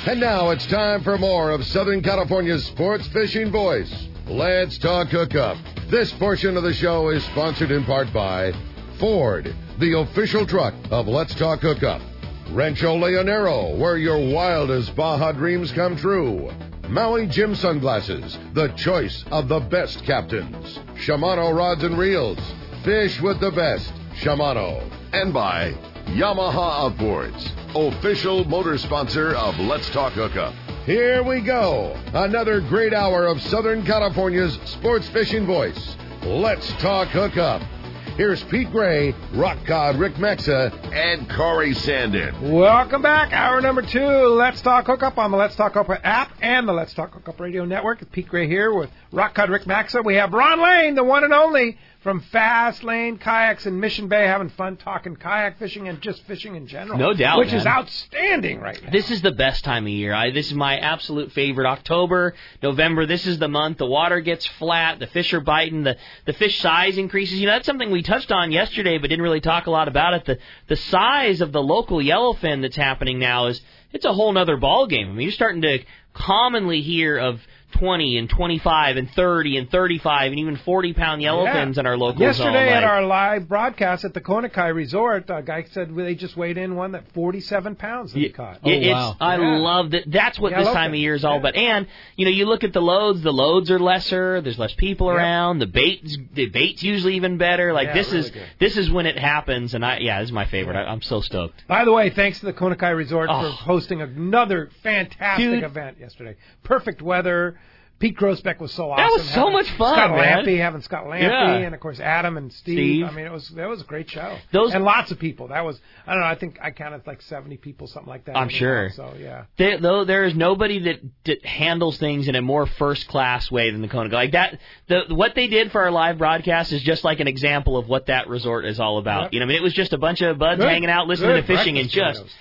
And now it's time for more of Southern California's sports fishing voice. Let's Talk Hookup. This portion of the show is sponsored in part by Ford, the official truck of Let's Talk Hookup. Rancho Leonero, where your wildest Baja dreams come true. Maui Jim Sunglasses, the choice of the best captains. Shimano Rods and Reels, fish with the best. Shimano. And by Yamaha Outboards, official motor sponsor of Let's Talk Hookup. Here we go. Another great hour of Southern California's sports fishing voice. Let's Talk Hookup. Here's Pete Gray, Rock Cod Rick Mexa, and Corey Sandin. Welcome back. Hour number 2, Let's Talk Hookup on the Let's Talk Hookup app and the Let's Talk Hookup radio network. It's Pete Gray here with Rock Cod Rick Mexa. We have Ron Lane, the one and only, from Fast Lane Kayaks in Mission Bay, having fun talking kayak fishing and just fishing in general. No doubt, Which is outstanding right now. This is the best time of year. This is my absolute favorite. October, November, this is the month. The water gets flat. The fish are biting. The fish size increases. You know, that's something we touched on yesterday but didn't really talk a lot about it. The size of the local yellowfin that's happening now it's a whole nother ball game. I mean, you're starting to commonly hear of 20 and 25 and 30 and 35 and even 40-pound yellowfins in our local zone. Yesterday at our live broadcast at the Konakai Resort, a guy said they just weighed in one that 47 pounds that he caught. Wow. I love that. That's what this time of year is all about. And, you know, you look at the loads are lesser, there's less people around, the bait's usually even better. Like, this is when it happens, and this is my favorite. I'm so stoked. By the way, thanks to the Konakai Resort for hosting another fantastic event yesterday. Perfect weather. Pete Grossbeck was so awesome. That was so much fun, having Scott Lampy, and of course Adam and Steve. I mean, that was a great show. And lots of people. That was, I don't know, I think I counted like 70 people, something like that. I'm sure. So yeah. There is nobody that handles things in a more first class way than the Konakai. Like that, what they did for our live broadcast is just like an example of what that resort is all about. Yep. You know, I mean, it was just a bunch of buds hanging out, listening to fishing, and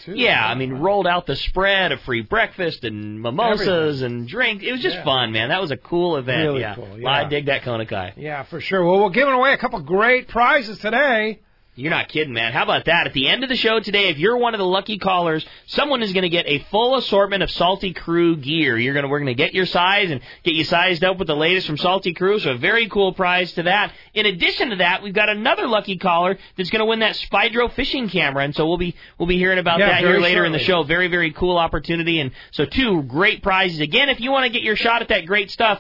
rolled out the spread of free breakfast and mimosas and drinks. It was just fun, man. That was a cool event. Really cool. Yeah. I dig that Konakai. Yeah, for sure. Well, we're giving away a couple great prizes today. You're not kidding, man. How about that? At the end of the show today, if you're one of the lucky callers, someone is going to get a full assortment of Salty Crew gear. We're going to get your size and get you sized up with the latest from Salty Crew, so a very cool prize to that. In addition to that, we've got another lucky caller that's going to win that Spydro fishing camera, and so we'll be hearing about that here later in the show. Very, very cool opportunity, and so 2 great prizes. Again, if you want to get your shot at that great stuff,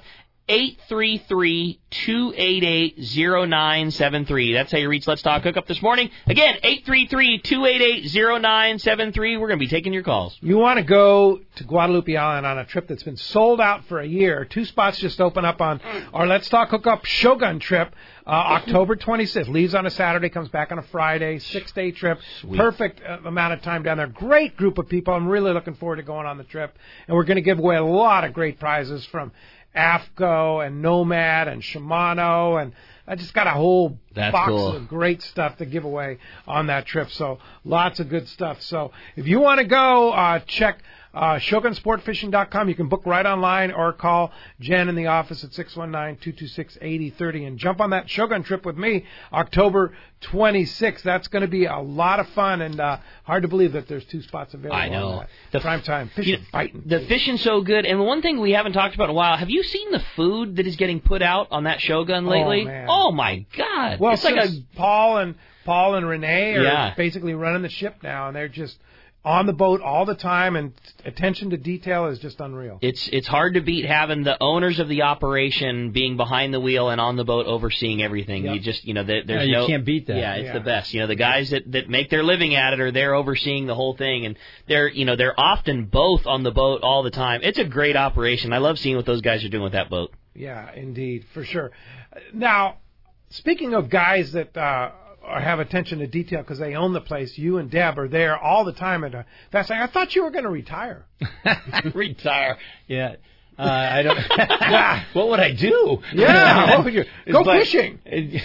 833-288-0973. That's how you reach Let's Talk Hookup this morning. Again, 833-288-0973. We're going to be taking your calls. You want to go to Guadalupe Island on a trip that's been sold out for a year. 2 spots just open up on our Let's Talk Hookup Shogun trip, October 26th. Leaves on a Saturday, comes back on a Friday. 6-day trip. Sweet. Perfect amount of time down there. Great group of people. I'm really looking forward to going on the trip. And we're going to give away a lot of great prizes from AFCO and Nomad and Shimano, and I just got a whole box of great stuff to give away on that trip. So lots of good stuff. So if you want to go, check ShogunSportFishing.com. You can book right online or call Jen in the office at 619-226-8030 and jump on that Shogun trip with me October 26th. That's going to be a lot of fun, and hard to believe that there's 2 spots available. I know. The prime time. Fishing, fighting. The fishing's so good. And one thing we haven't talked about in a while, have you seen the food that is getting put out on that Shogun lately? Oh, man. Oh my God. Well, it's like Paul and Renee are basically running the ship now, and they're just on the boat all the time, and attention to detail is just unreal. It's hard to beat having the owners of the operation being behind the wheel and on the boat overseeing everything. Yep. You just, there's you can't beat that. Yeah, it's the best. The guys that make their living at it are there overseeing the whole thing, and they're often both on the boat all the time. It's a great operation. I love seeing what those guys are doing with that boat. Yeah, indeed, for sure. Now, speaking of guys that or have attention to detail because they own the place, you and Deb are there all the time at Fast Lane. I thought you were going to retire. Retire? Yeah. I don't. What would I do? Yeah. Go fishing.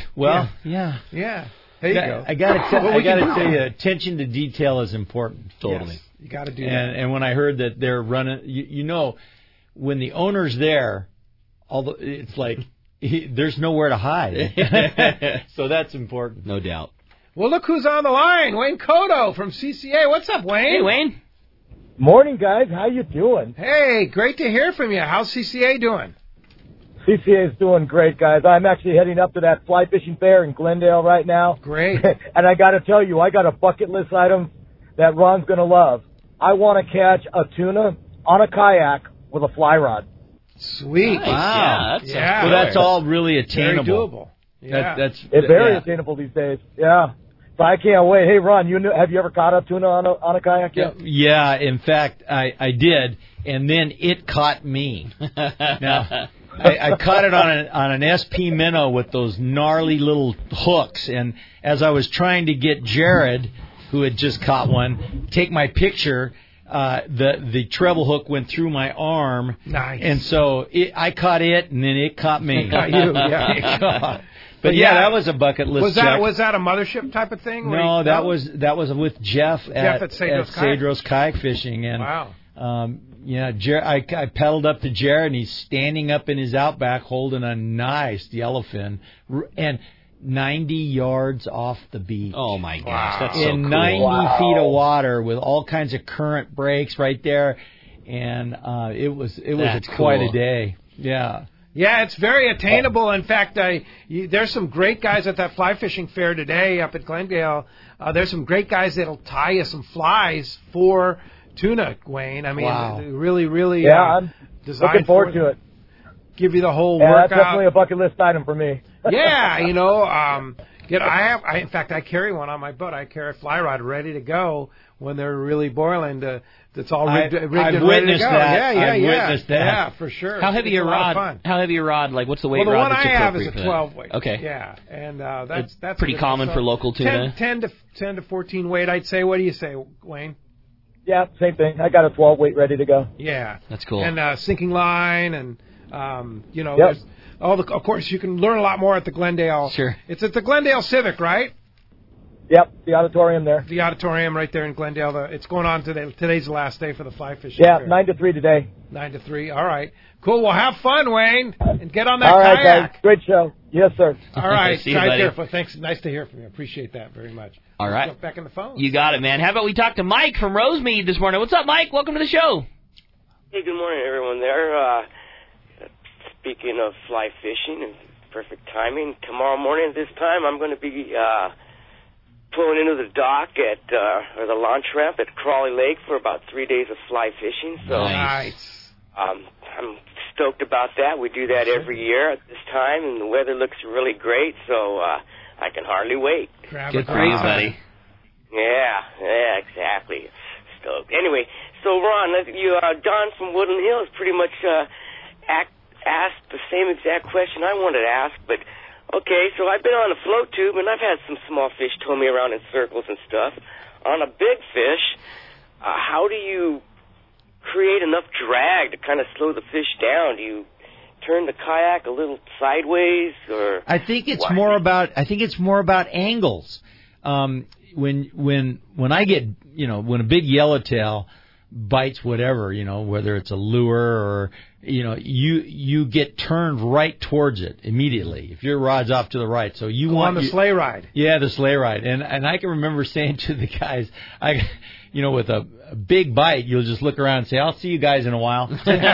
Yeah. There you go. I got to tell you, attention to detail is important. Totally. Yes, you got to do that. And when I heard that they're running, when the owner's there, it's like. There's nowhere to hide. So that's important. No doubt. Well, look who's on the line. Wayne Cotto from CCA. What's up, Wayne? Hey, Wayne. Morning, guys. How you doing? Hey, great to hear from you. How's CCA doing? CCA is doing great, guys. I'm actually heading up to that fly fishing fair in Glendale right now. Great. And I got to tell you, I got a bucket list item that Ron's going to love. I want to catch a tuna on a kayak with a fly rod. Sweet. Nice. Wow. Yeah, Well, that's all really Very attainable. doable. Yeah. It's very attainable these days. Yeah. So I can't wait. Hey, Ron, have you ever caught a tuna on a kayak yet? Yeah, in fact, I did, and then it caught me. Now, I caught it on an SP minnow with those gnarly little hooks, and as I was trying to get Jared, who had just caught one, take my picture, the treble hook went through my arm. Nice. And so I caught it, and then it caught me. Got you, yeah. But yeah, that was a bucket list. Was that a mothership type of thing? No, that was with Jeff at Cedros Kayak Fishing, and wow. I paddled up to Jared, and he's standing up in his Outback holding a nice yellowfin, and 90 yards off the beach. Oh my gosh, that's so in cool. 90 feet of water with all kinds of current breaks right there, and it was quite a day. Yeah. Yeah, it's very attainable. In fact, there's some great guys at that fly fishing fair today up at Glendale. There's some great guys that'll tie you some flies for tuna, Wayne. I mean, really, really. Yeah, I'm looking forward to it. Give you the whole workout. That's definitely a bucket list item for me. Yeah, in fact, I carry one on my boat. I carry a fly rod ready to go when they're really boiling. It's all rigged and ready to go. Witnessed that. Yeah, witnessed that. Yeah, for sure. How heavy a rod? How heavy a rod? Like, what's the weight rod? Well, the one that's I have is appropriate a 12 weight. Okay. Yeah, and that's pretty common for local tuna. 10 to 14 weight, I'd say. What do you say, Wayne? Yeah, same thing. I got a 12 weight ready to go. Yeah, that's cool. And sinking line, and Yep. there's of course, you can learn a lot more at the Glendale. Sure. It's at the Glendale Civic, right? Yep, the auditorium there. The auditorium right there in Glendale. It's going on today. Today's the last day for the fly fishing. Yeah, fair. 9 to 3 today. 9 to 3. All right. Cool. Well, have fun, Wayne, and get on that kayak. All right, kayak. guys. Great show. Yes, sir. All right. See you, buddy. Careful. Thanks. Nice to hear from you. Appreciate that very much. All right. Jump back in the phone. You got it, man. How about we talk to Mike from Rosemead this morning? What's up, Mike? Welcome to the show. Hey, good morning, everyone there. Speaking of fly fishing and perfect timing, tomorrow morning at this time, I'm going to be pulling into the dock or the launch ramp at Crawley Lake for about 3 days of fly fishing. So nice. I'm stoked about that. We do that every year at this time, and the weather looks really great, so I can hardly wait. Good for you, buddy. Yeah, exactly. Stoked. Anyway, so Ron, Don from Woodland Hills pretty much asked the same exact question I wanted to ask, but okay, so I've been on a float tube, and I've had some small fish tow me around in circles and stuff. On a big fish, how do you create enough drag to kind of slow the fish down? Do you turn the kayak a little sideways, or I think it's more about angles. When I get when a big yellowtail bites whatever, whether it's a lure or you get turned right towards it immediately if your rod's off to the right. So you want on the sleigh ride. Yeah, the sleigh ride. And I can remember saying to the guys, with a big bite, you'll just look around and say, "I'll see you guys in a while."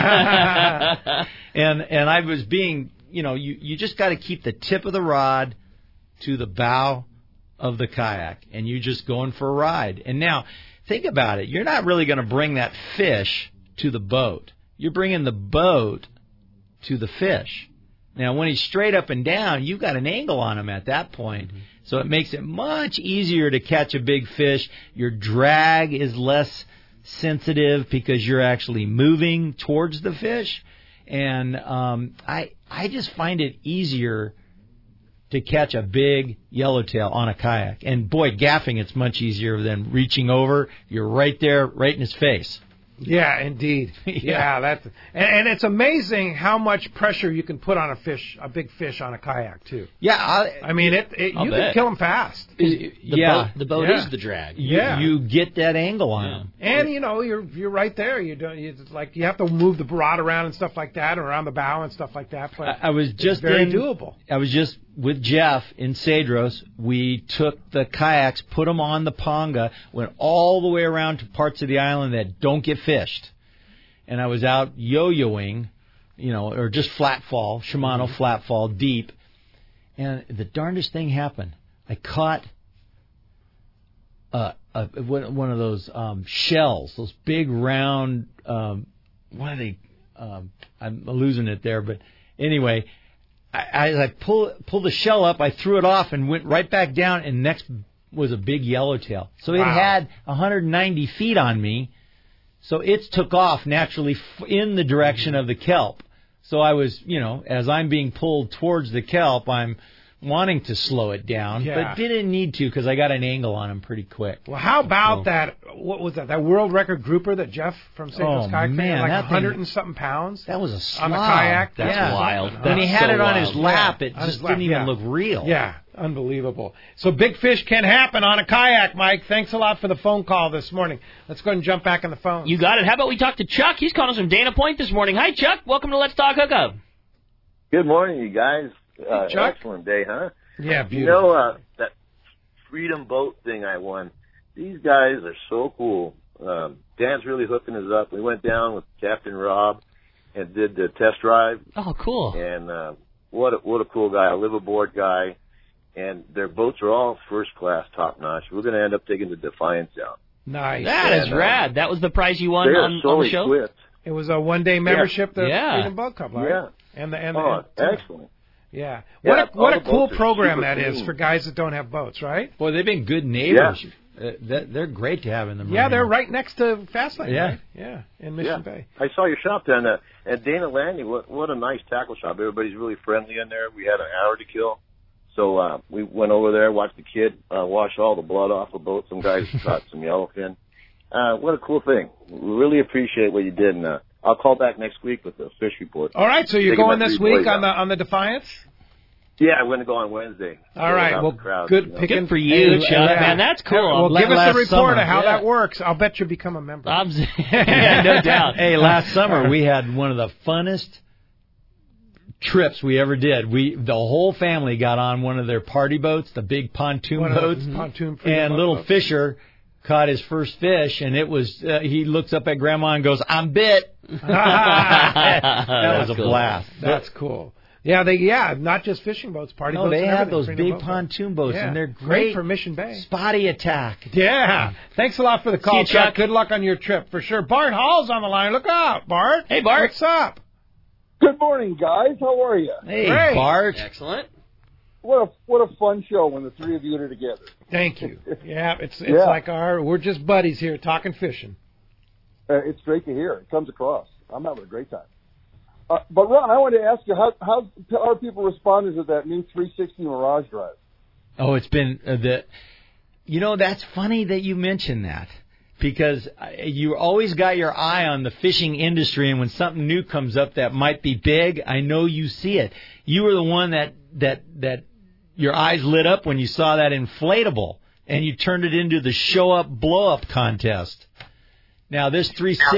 and I was being, you just got to keep the tip of the rod to the bow of the kayak, and you just going for a ride. And now, think about it. You're not really going to bring that fish to the boat. You're bringing the boat to the fish. Now, when he's straight up and down, you've got an angle on him at that point. Mm-hmm. So it makes it much easier to catch a big fish. Your drag is less sensitive because you're actually moving towards the fish. And I just find it easier to catch a big yellowtail on a kayak. And, boy, gaffing, it's much easier than reaching over. You're right there, right in his face. Yeah, indeed. Yeah, and it's amazing how much pressure you can put on a big fish on a kayak too. Yeah, I mean you can kill them fast. The boat is the drag. You get that angle on them, and you're right there. You have to move the rod around and stuff like that, or around the bow and stuff like that. But I was just very doable. I was just with Jeff in Cedros, we took the kayaks, put them on the Ponga, went all the way around to parts of the island that don't get fished. And I was out yo-yoing, or just flat fall, Shimano flat fall, deep. And the darndest thing happened. I caught one of those shells, those big round, what are they? I'm losing it there, but anyway, I pulled the shell up, I threw it off and went right back down, and next was a big yellowtail. So it had 190 feet on me, so it took off naturally in the direction of the kelp. So I was, as I'm being pulled towards the kelp, I'm wanting to slow it down, but didn't need to because I got an angle on him pretty quick. Well, how about that? What was that? That world record grouper that Jeff from Cedros Kayak man, like that 100 and something pounds. That was a slob on the kayak. That's wild. When he had it on his wild. lap, it just didn't even look real. Yeah, unbelievable. So big fish can happen on a kayak, Mike. Thanks a lot for the phone call this morning. Let's go ahead and jump back on the phone. You got it. How about we talk to Chuck? He's calling us from Dana Point this morning. Hi, Chuck. Welcome to Let's Talk Hookup. Good morning, you guys. Chuck. Excellent day, huh? Yeah, beautiful. That Freedom Boat thing I won, these guys are so cool. Dan's really hooking us up. We went down with Captain Rob and did the test drive. Oh, cool. And what a cool guy, a liveaboard guy. And their boats are all first class, top notch. We're going to end up taking the Defiance out. Nice. That is rad. That was the prize you won on the show? Equipped. It was a one-day membership to Freedom Boat Club, right? Yeah. And excellent. Yeah. Yeah, What a cool boats are program super that is clean. for guys that don't have boats, right? Boy, they've been good neighbors. They're great to have in the marina. Yeah, they're right next to Fastlane, Yeah. right? Yeah, in Mission Bay. I saw your shop down there. At Dana Landing, what a nice tackle shop. Everybody's really friendly in there. We had an hour to kill. So we went over there, watched the kid wash all the blood off the boat. Some guys caught some yellowfin. What a cool thing. We really appreciate what you did. And I'll call back next week with the fish report. All right, so you're Taking going my this three week boys on out. the Defiance? Yeah, I'm going to go on Wednesday. All right, Without well, the crowd, good you know. picking Good for you, Chuck. Man, that's cool. Well, give us last a report summer, of how yeah. that works. I'll bet you become a member. Yeah, no doubt. Hey, last summer we had one of the funnest trips we ever did. The whole family got on one of their party boats, the big pontoon One of boats, those pontoon Freedom and Boat little boats. Fisher caught his first fish, and it was he looks up at Grandma and goes, "I'm bit." That was a cool. blast. That's cool. Yeah, not just fishing boats, party boats. They and have everything, those Freedom big Boat Club. pontoon boats, Yeah, and they're great for Mission Bay. Spotty attack. Yeah. Thanks a lot for the call, you, Chuck. Good luck on your trip, for sure. Bart Hall's on the line. Look out, Bart. Hey, Bart. What's up? Good morning, guys. How are you? Hey, Great. Bart. Excellent. What a fun show when the three of you are together. Thank you. Yeah, it's Yeah. like we're just buddies here talking fishing. It's great to hear. It comes across. I'm having a great time. But Ron, I wanted to ask you how are people responding to that new 360 Mirage drive? Oh, it's been that's funny that you mentioned that, because you always got your eye on the fishing industry, and when something new comes up that might be big, I know you see it. You were the one that your eyes lit up when you saw that inflatable, and you turned it into the show up blow up contest. Now this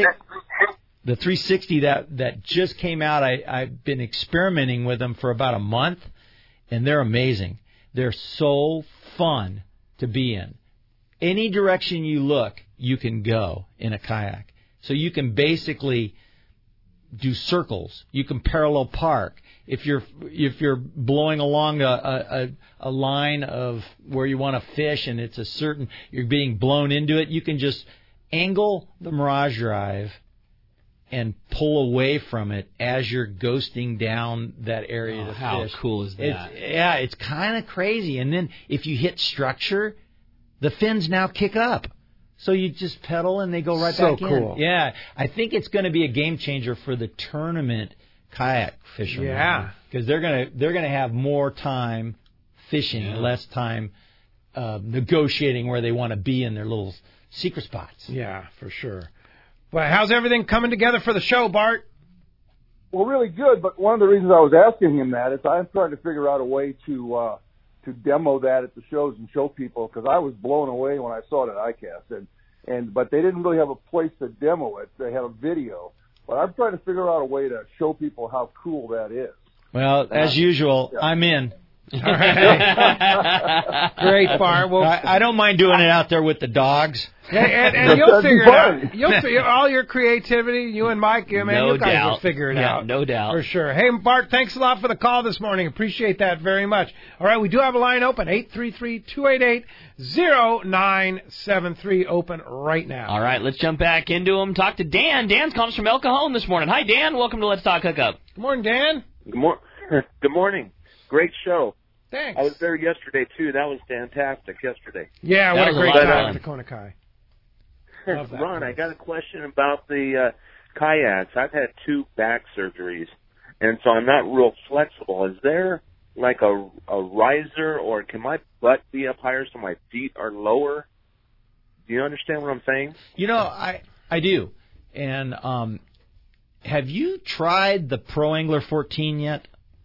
360 that just came out, I've been experimenting with them for about a month, and they're amazing. They're so fun to be in. Any direction you look, you can go in a kayak. So you can basically do circles. You can parallel park. If you're blowing along a line of where you want to fish, and it's you're being blown into it, you can just angle the Mirage Drive and pull away from it as you're ghosting down that area to fish. How cool is that? It's kind of crazy. And then if you hit structure, the fins now kick up. So you just pedal and they go right back in. So cool. Yeah. I think it's going to be a game changer for the tournament kayak fishermen. Yeah. Because they're going to have more time fishing, less time negotiating where they want to be in their little secret spots. Yeah, for sure. But how's everything coming together for the show, Bart? Well, really good. But one of the reasons I was asking him that is I'm trying to figure out a way to demo that at the shows and show people, because I was blown away when I saw it at ICAST, but they didn't really have a place to demo it. They had a video, but I'm trying to figure out a way to show people how cool that is. Well, as usual, yeah. I'm in. All right. Great, Bart. Well, I don't mind doing it out there with the dogs. and you'll figure it out. You'll figure all your creativity. You and Mike, man, No you guys doubt. will figure it Yeah, out. no doubt. For sure. Hey, Bart, thanks a lot for the call this morning. Appreciate that very much. All right, we do have a line open, 833-288-0973, open right now. All right, let's jump back into them. Talk to Dan. Dan's calling us from El Cajon this morning. Hi, Dan. Welcome to Let's Talk Hookup. Good morning, Dan. Good morning. Great show. Thanks. I was there yesterday, too. That was fantastic yesterday. Yeah, what a great time at the Kona Kai. Ron, I got a question about the kayaks. I've had 2 back surgeries, and so I'm not real flexible. Is there like a riser, or can my butt be up higher so my feet are lower? Do you understand what I'm saying? You know, I do. And have you tried the Pro Angler 14 yet?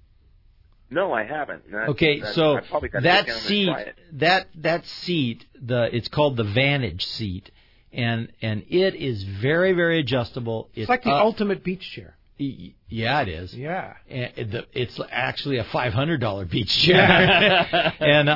No, I haven't. So I probably got that to get seat, down and try it. that seat, it's called the Vantage seat, and it is very, very adjustable. It's like the ultimate beach chair. Yeah, it is. Yeah. And it's actually a $500 beach chair. And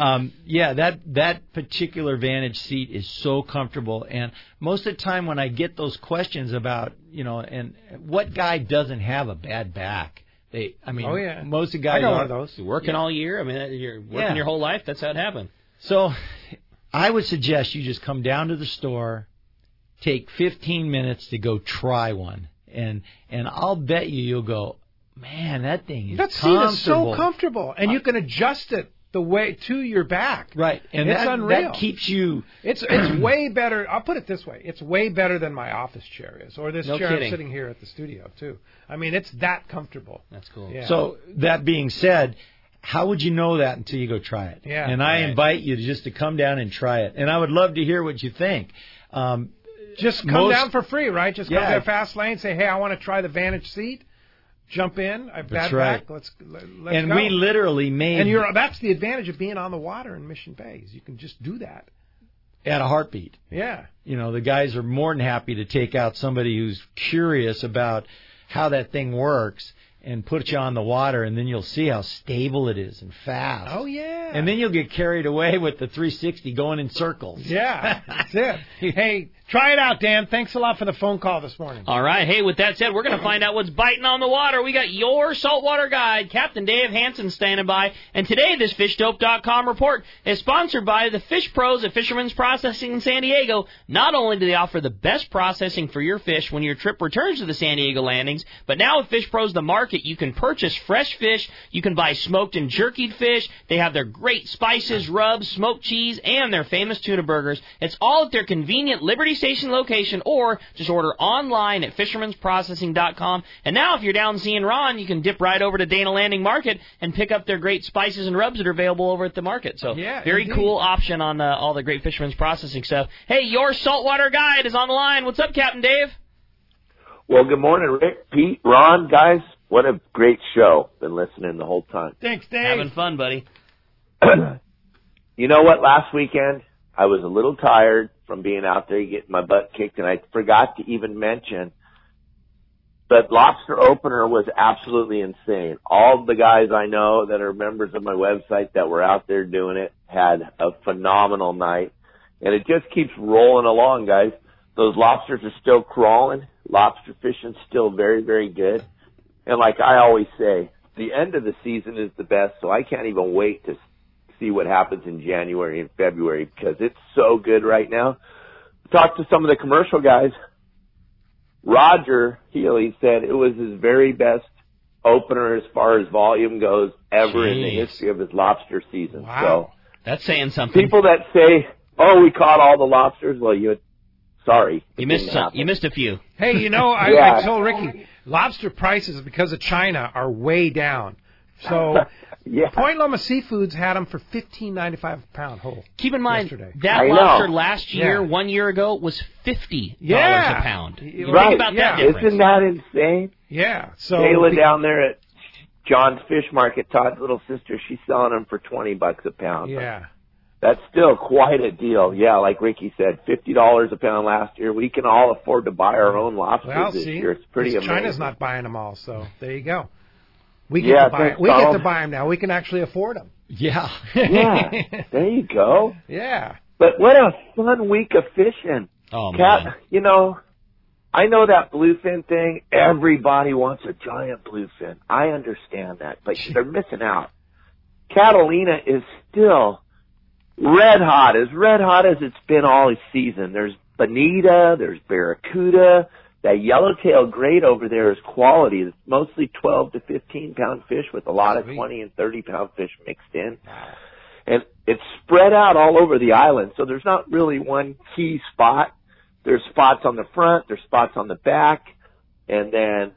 that particular Vantage seat is so comfortable. And most of the time when I get those questions about, and what guy doesn't have a bad back? Most of the guys I got one of those. You're working all year. I mean, you're working your whole life. That's how it happened. So I would suggest you just come down to the store, take 15 minutes to go try one. And I'll bet you'll go, man, that thing is comfortable. That seat is so comfortable. And you can adjust it the way to your back. Right. And it's unreal. That keeps you... It's way better. I'll put it this way. It's way better than my office chair is, or this chair I'm sitting here at the studio, too. I mean, it's that comfortable. That's cool. Yeah. So that being said, how would you know that until you go try it? Yeah. And I invite you to come down and try it. And I would love to hear what you think. Just come down for free, right? Just come to the fast lane, say, hey, I want to try the Vantage seat. Jump in. I've bad back. Let's and go. We literally made... And that's the advantage of being on the water in Mission Bay. Is you can just do that. At a heartbeat. Yeah. The guys are more than happy to take out somebody who's curious about how that thing works and put you on the water, and then you'll see how stable it is and fast. Oh, yeah. And then you'll get carried away with the 360 going in circles. Yeah, that's it. Hey, try it out, Dan. Thanks a lot for the phone call this morning. All right. Hey, with that said, we're going to find out what's biting on the water. We got your saltwater guide, Captain Dave Hansen, standing by. And today, this FishDope.com report is sponsored by the Fish Pros at Fisherman's Processing in San Diego. Not only do they offer the best processing for your fish when your trip returns to the San Diego landings, but now with Fish Pros The Market, you can purchase fresh fish. You can buy smoked and jerkied fish. They have their great spices, rubs, smoked cheese, and their famous tuna burgers. It's all at their convenient Liberty Station location, or just order online at fishermansprocessing.com. And now, if you're down seeing Ron, you can dip right over to Dana Landing Market and pick up their great spices and rubs that are available over at the market. So, very cool option on all the great Fisherman's Processing stuff. Hey, your saltwater guide is on the line. What's up, Captain Dave? Well, good morning, Rick, Pete, Ron, guys. What a great show. Been listening the whole time. Thanks, Dave. Having fun, buddy. You know what? Last weekend, I was a little tired from being out there getting my butt kicked, and I forgot to even mention that lobster opener was absolutely insane. All the guys I know that are members of my website that were out there doing it had a phenomenal night, and it just keeps rolling along, guys. Those lobsters are still crawling. Lobster fishing's still very, very good. And like I always say, the end of the season is the best, so I can't even wait to see what happens in January and February because it's so good right now. Talked to some of the commercial guys. Roger Healy said it was his very best opener as far as volume goes ever in the history of his lobster season. Wow. So that's saying something. People that say, oh, we caught all the lobsters, well, sorry. You missed some. You missed a few. Hey, I told Ricky, lobster prices because of China are way down. So Point Loma Seafoods had them for $15.95 a pound whole. Keep in mind, yesterday. that lobster last year, 1 year ago, was $50 a pound. Right. Think about that difference. Isn't that insane? Yeah. So Kayla down there at John's Fish Market, Todd's little sister, she's selling them for $20 a pound. Yeah. That's still quite a deal. Yeah, like Ricky said, $50 a pound last year. We can all afford to buy our own lobsters this year. It's pretty amazing. China's not buying them all, so there you go. We get to buy. We get to buy them now. We can actually afford them. Yeah. Yeah. There you go. Yeah. But what a fun week of fishing. Oh, man. You know, I know that bluefin thing. Everybody wants a giant bluefin. I understand that, but they're missing out. Catalina is still red hot as it's been all season. There's bonita, there's barracuda. That yellowtail grade over there is quality. It's mostly 12 to 15 pound fish with a lot of 20 and 30 pound fish mixed in. And it's spread out all over the island, so there's not really one key spot. There's spots on the front, there's spots on the back, and then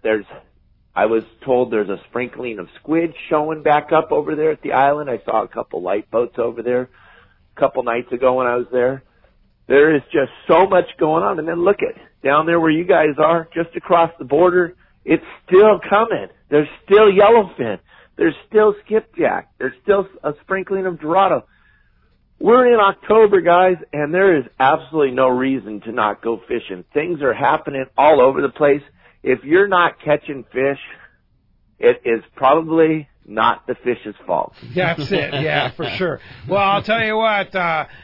I was told there's a sprinkling of squid showing back up over there at the island. I saw a couple light boats over there a couple nights ago when I was there. There is just so much going on. And then look at down there where you guys are, just across the border, it's still coming. There's still yellowfin. There's still skipjack. There's still a sprinkling of dorado. We're in October, guys, and there is absolutely no reason to not go fishing. Things are happening all over the place. If you're not catching fish, it is probably not the fish's fault. That's it. Yeah, for sure. Well, I'll tell you what,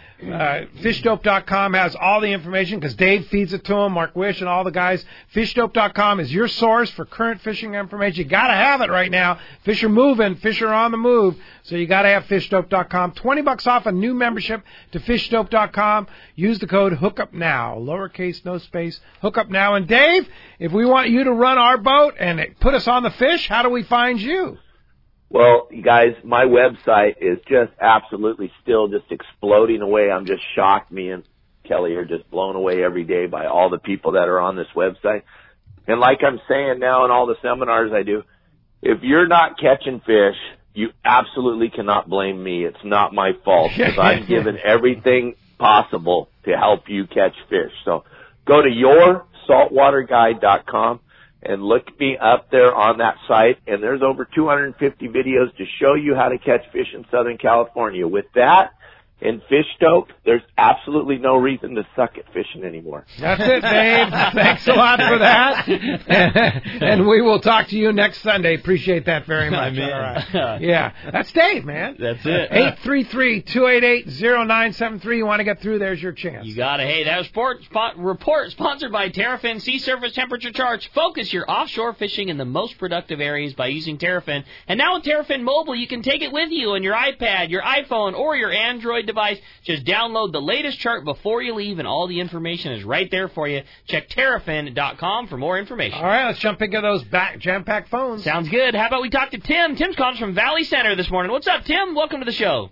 FishDope.com has all the information because Dave feeds it to him, Mark Wish, and all the guys. FishDope.com is your source for current fishing information. You got to have it right now. Fish are moving. Fish are on the move. So you got to have FishDope.com. $20 off a new membership to FishDope.com. Use the code HookUpNow. Lowercase, no space. HookUpNow. And Dave, if we want you to run our boat and put us on the fish, how do we find you? Well, you guys, my website is just absolutely still just exploding away. I'm just shocked. Me and Kelly are just blown away every day by all the people that are on this website. And like I'm saying now in all the seminars I do, if you're not catching fish, you absolutely cannot blame me. It's not my fault because I'm given everything possible to help you catch fish. So go to yoursaltwaterguide.com. and look me up there on that site, and there's over 250 videos to show you how to catch fish in Southern California. With that and Fish Dope, there's absolutely no reason to suck at fishing anymore. That's it, Dave. Thanks a lot for that. And we will talk to you next Sunday. Appreciate that very much. All right. Yeah, that's Dave, man. That's it. 833-288-0973. You want to get through, there's your chance. You got it. Hey, that was report sponsored by Terrafin Sea Surface Temperature Charts. Focus your offshore fishing in the most productive areas by using Terrafin. And now with Terrafin Mobile, you can take it with you on your iPad, your iPhone, or your Android device. Just download the latest chart before you leave, and all the information is right there for you. Check Terrafin.com for more information. All right, let's jump into those jam-packed phones. Sounds good. How about we talk to Tim? Tim's calling from Valley Center this morning. What's up, Tim? Welcome to the show.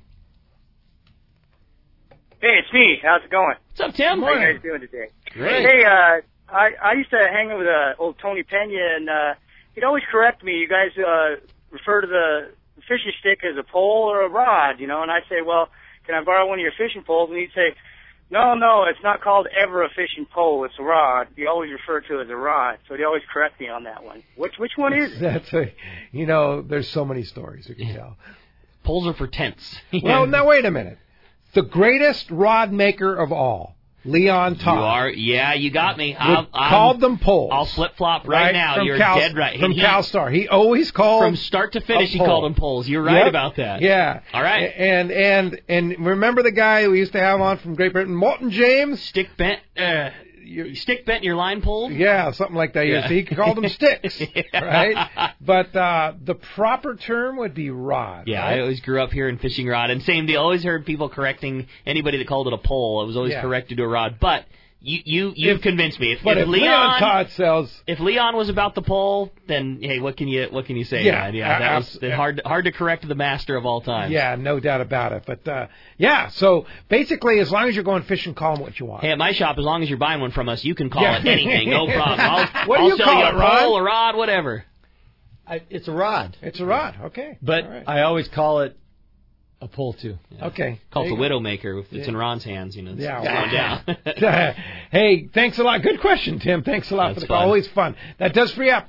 Hey, it's me. How's it going? What's up, Tim? How are you guys doing today? Great. Hey, I used to hang out with old Tony Pena, and he'd always correct me. You guys refer to the fishing stick as a pole or a rod, you know, and I'd say, well, can I borrow one of your fishing poles? And he'd say, no, it's not called ever a fishing pole. It's a rod. You always refer to it as a rod. So he always correct me on that one. Which one is it? There's so many stories you can tell. Poles are for tents. Well, now wait a minute. The greatest rod maker of all, Leon Todd. You are? Yeah, you got me. Called them poles. I'll flip-flop right now. You're dead right. From CalStar. He always called from start to finish, he called them poles. You're right about that. Yeah. All right. And remember the guy we used to have on from Great Britain, Morton James? Stick bent your line pole? Yeah, something like that. Yeah. He called them sticks, right? But the proper term would be rod. Yeah, right? I always grew up here in fishing rod, and same deal. Always heard people correcting anybody that called it a pole. It was always corrected to a rod. But you've convinced me. If Leon Todd sells, if Leon was about the pole, then hey, what can you say? Yeah, that was hard to correct the master of all time. Yeah, no doubt about it. But so basically, as long as you're going fishing, call them what you want. Hey, at my shop, as long as you're buying one from us, you can call it anything, no problem. I'll sell you a pole, a rod, whatever. It's a rod. It's a rod. Okay, but I always call it a pole too. Yeah. Okay. Called the Widowmaker. If it's in Ron's hands, it's going down. Hey, thanks a lot. Good question, Tim. Thanks a lot for the call. Always fun. That does free up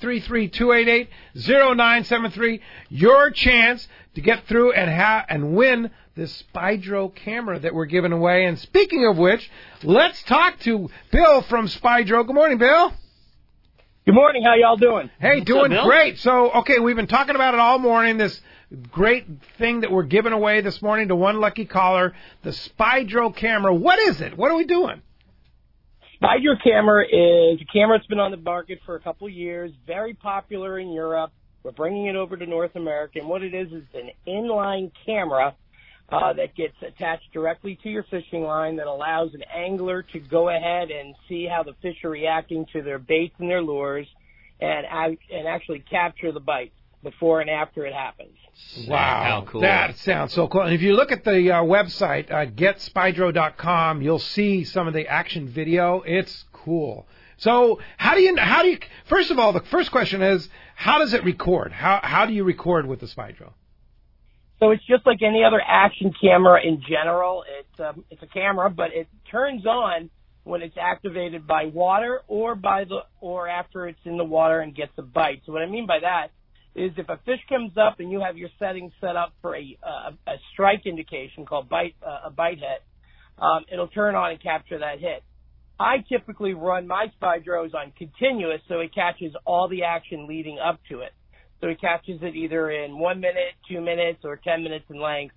833-288-0973. Your chance to get through and win this Spydro camera that we're giving away. And speaking of which, let's talk to Bill from Spydro. Good morning, Bill. Good morning. How y'all doing? Hey, doing great. So, okay, we've been talking about it all morning, this great thing that we're giving away this morning to one lucky caller, the Spydro camera. What is it? What are we doing? Spydro camera is a camera that's been on the market for a couple of years, very popular in Europe. We're bringing it over to North America, and what it is an inline camera that gets attached directly to your fishing line that allows an angler to go ahead and see how the fish are reacting to their baits and their lures and actually capture the bite before and after it happens. Wow. How cool. That sounds so cool. And if you look at the website, getspydro.com, you'll see some of the action video. It's cool. So how do you, first of all, the first question is, how does it record? How do you record with the Spydro? So it's just like any other action camera in general. It's a camera, but it turns on when it's activated by water or after it's in the water and gets a bite. So what I mean by that is if a fish comes up and you have your settings set up for a strike indication called a bite hit, it'll turn on and capture that hit. I typically run my Spydros on continuous, so it catches all the action leading up to it. So it catches it either in 1 minute, 2 minutes, or 10 minutes in length.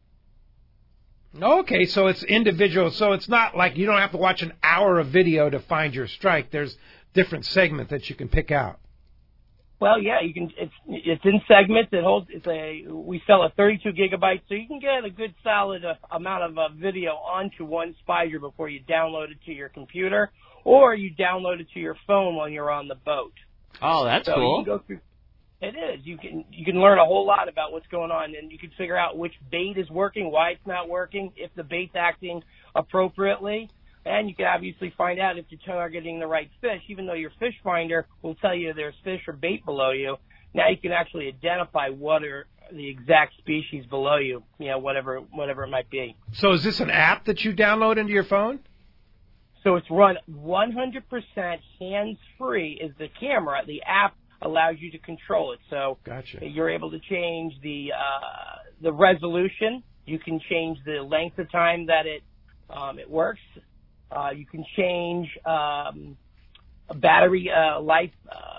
Okay, so it's individual. So it's not like you don't have to watch an hour of video to find your strike. There's different segments that you can pick out. Well, yeah, you can. It's in segments. We sell a 32 gigabyte, so you can get a good solid amount of video onto one Spydro before you download it to your computer, or you download it to your phone when you're on the boat. Oh, that's cool. You can go through. It is. You can learn a whole lot about what's going on, and you can figure out which bait is working, why it's not working, if the bait's acting appropriately, and you can obviously find out if you're targeting the right fish. Even though your fish finder will tell you there's fish or bait below you, now you can actually identify what are the exact species below you, whatever it might be. So is this an app that you download into your phone? So it's run 100% hands-free is the camera. The app allows you to control it. So gotcha. You're able to change the resolution. You can change the length of time that it works. You can change a battery life,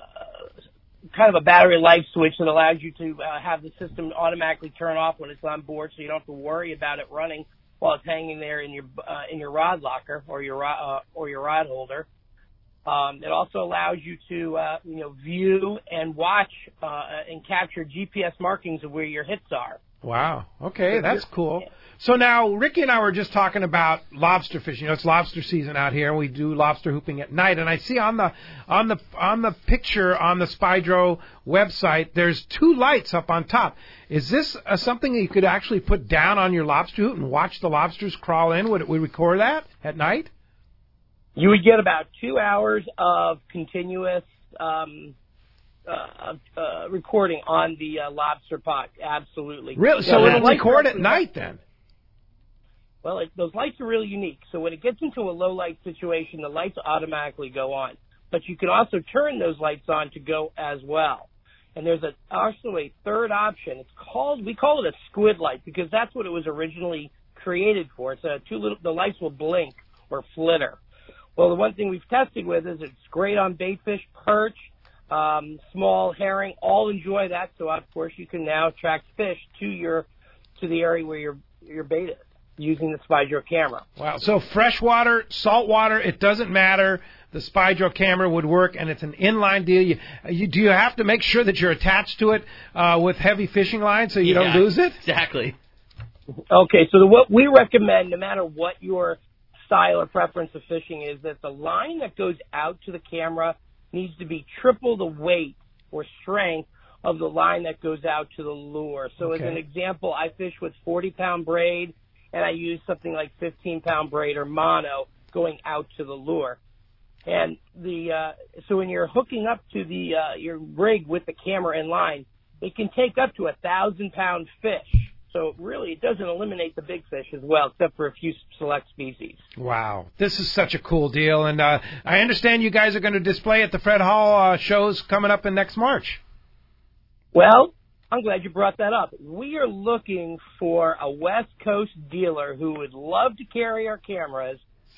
kind of a battery life switch that allows you to have the system automatically turn off when it's on board, so you don't have to worry about it running while it's hanging there in your rod locker or your rod holder. It also allows you to, view and watch and capture GPS markings of where your hits are. Wow. Okay, that's cool. So now, Ricky and I were just talking about lobster fishing. It's lobster season out here, and we do lobster hooping at night. And I see on the picture on the Spydro website, there's 2 lights up on top. Is this something that you could actually put down on your lobster hoop and watch the lobsters crawl in? Would we record that at night? You would get about 2 hours of continuous recording on the lobster pot. Absolutely. Really? So it'll record at night then? Well, those lights are really unique. So when it gets into a low light situation, the lights automatically go on. But you can also turn those lights on to go as well. And there's also a third option. We call it a squid light because that's what it was originally created for. It's the lights will blink or flitter. Well, the one thing we've tested with is it's great on baitfish, perch, small herring, all enjoy that. So of course you can now attract fish to the area where your bait is using the Spydro camera. Wow. So freshwater, saltwater, it doesn't matter. The Spydro camera would work, and it's an inline deal. Do you have to make sure that you're attached to it with heavy fishing line so you don't lose it? Exactly. Okay. So what we recommend, no matter what your style or preference of fishing is, that the line that goes out to the camera needs to be triple the weight or strength of the line that goes out to the lure. So as an example, I fish with 40-pound braid, and I use something like 15-pound braid or mono going out to the lure. And so when you're hooking up to your rig with the camera in line, it can take up to 1,000-pound fish. So really, it doesn't eliminate the big fish as well, except for a few select species. Wow. This is such a cool deal. And I understand you guys are going to display at the Fred Hall shows coming up in next March. Well, I'm glad you brought that up. We are looking for a West Coast dealer who would love to carry our cameras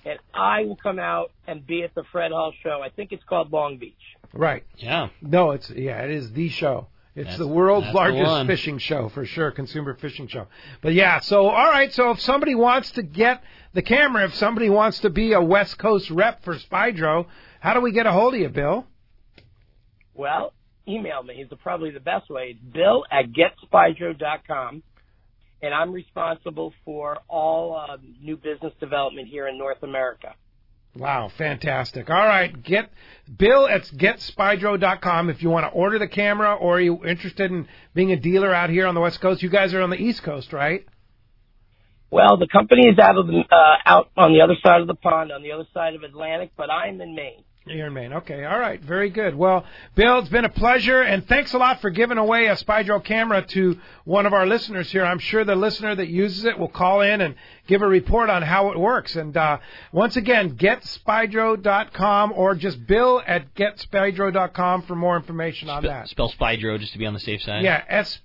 and I will come out and be at the Fred Hall show. I think it's called Long Beach. Right. Yeah. No, it is the show. It's the world's largest fishing show, for sure, consumer fishing show. But, yeah, so, all right, so if somebody wants to get the camera, if somebody wants to be a West Coast rep for Spydro, how do we get a hold of you, Bill? Well, email me. It's probably the best way. It's bill@getspydro.com, and I'm responsible for all new business development here in North America. Wow, fantastic. All right, Bill at getspydro.com if you want to order the camera or you're interested in being a dealer out here on the West Coast. You guys are on the East Coast, right? Well, the company is out on the other side of the pond, on the other side of Atlantic, but I'm in Maine. You're in Maine. Okay, all right, very good. Well, Bill, it's been a pleasure, and thanks a lot for giving away a Spydro camera to one of our listeners here. I'm sure the listener that uses it will call in and give a report on how it works. And once again, getspydro.com or just Bill at getspydro.com for more information on that. Spell Spydro just to be on the safe side. Yeah,